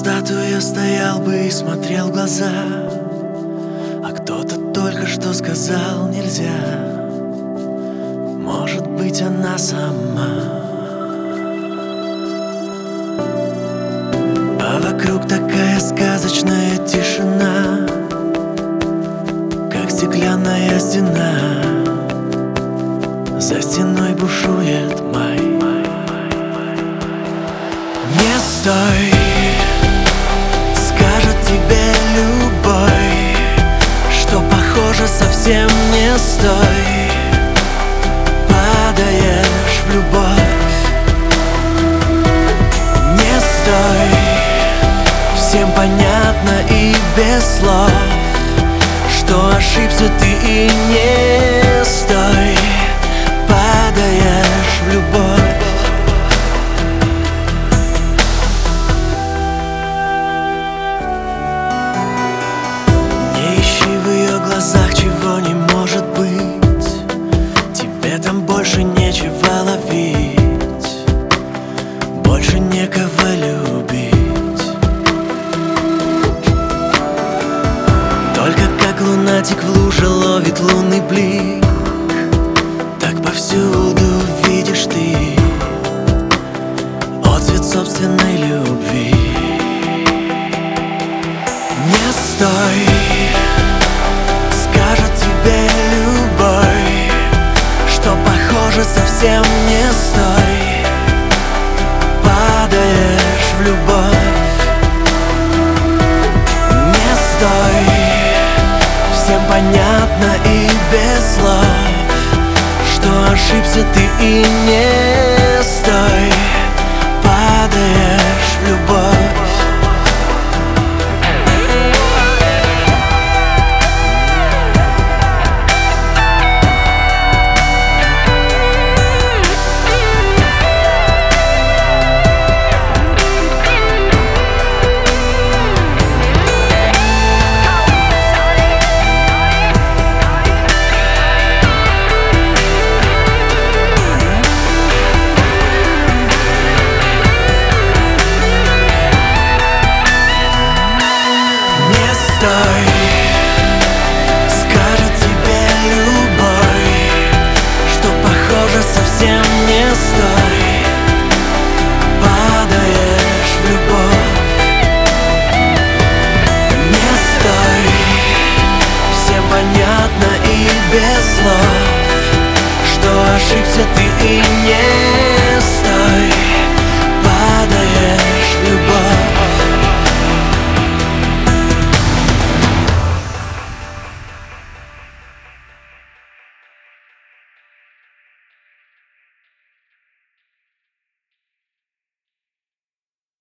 статую я стоял бы и смотрел в глаза, а кто-то только что сказал нельзя. Может быть, она сама. А вокруг такая сказочная тишина, как стеклянная стена. За стеной бушует май. Не стой, скажет тебе любой, что похоже совсем не стой. Падаешь в любовь. Не стой, всем понятно и без слов, что ошибся ты и не стой. Падаешь в любовь. Не ищи в ее глазах, чего не может быть. Тебе там больше нечего ловить, больше некого любить. Только как лунатик в луже ловит лунный блик, так повсюду видишь ты отцвет собственной любви. Не стой, скажет тебе любой, что похоже совсем не стой. Падаешь в любовь. Не стой, всем понятно и без слов, что ошибся ты и не